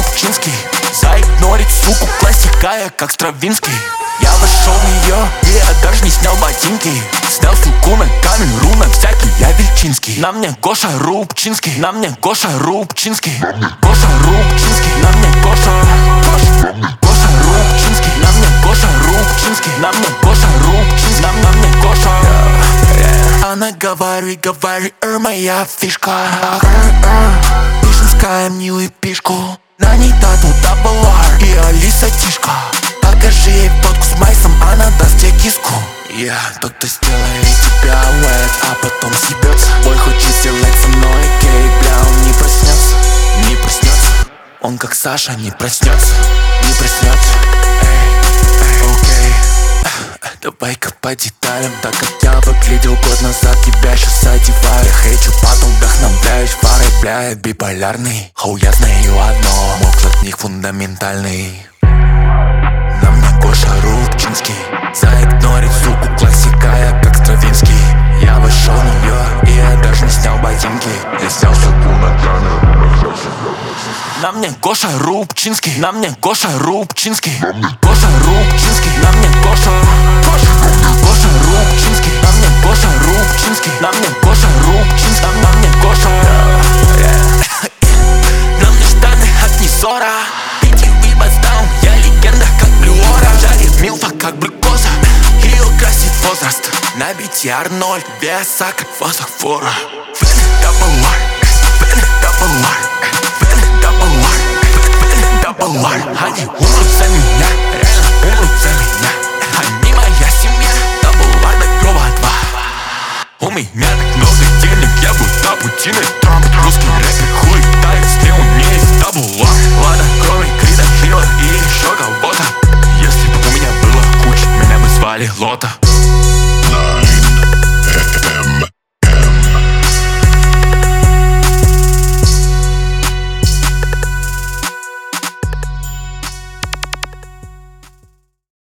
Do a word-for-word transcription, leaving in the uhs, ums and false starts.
Рубчинский. Заигнорить суку, классика, я как Стравинский. Я вошел в нее, и я даже не снял ботинки. Снял суку на камеру, на всякий я Вельчинский. На мне Гоша Рубчинский, на мне Гоша Рубчинский. Гоша Рубчинский, на мне Гоша, Гоша, Гоша Рубчинский. На мне Гоша Рубчинский, на мне Гоша Рубчинский. На, на мне Гоша, yeah. Она говори, говори, эр, моя фишка. Пишем с Каем Нью и пишку. На ней тату дабл ар и Алиса Тишка. Покажи ей фотку с Майсом, она даст тебе киску. Я yeah, тот, кто сделает тебя wet, а потом съебется. Бой хочет сделать со мной гей, бля, он не проснется, не проснется. Он как Саша не проснется, не проснется. Эй, эй, окей. Давай-ка по деталям, так как я выглядел год назад, тебя сейчас одеваю. Я хейчу, потом вдохновляюсь фарой, бля, я биполярный. Хоу, я знаю одно, мой взгляд в них фундаментальный. На мне Гоша Рубчинский. Заигнорить суку, классика, я как Стравинский. Я вошел в нее, и я даже не снял ботинки. Я снял суку на камеру. На мне Гоша Рубчинский. На мне Гоша Рубчинский. Гоша Рубчинский. На мне Гоша, Гоша, Гоша Рубчинский. На мне Гоша Рубчинский. На мне Гоша Рубчинский. На мне Гоша, на мне штаны от Низора. Я легенда, как Блюора. Жарит милфа, как глюкоза. Ее красит возраст. На бите Арнольд, веса, как фосфора. Вены дабл ар, вены дабл ар, вены дабл ар, вены дабл ар. Они умрут за меня, реально умрут за меня. Они моя семья, дабл ар до гроба два. У меня так много денег, я будто Путин и Трамп. Русский рэпер хуй тает, если он не есть дабл ар. Ладно, кроме Крида, Хила и еще кого-то. Если бы у меня было куча, меня бы звали Лота.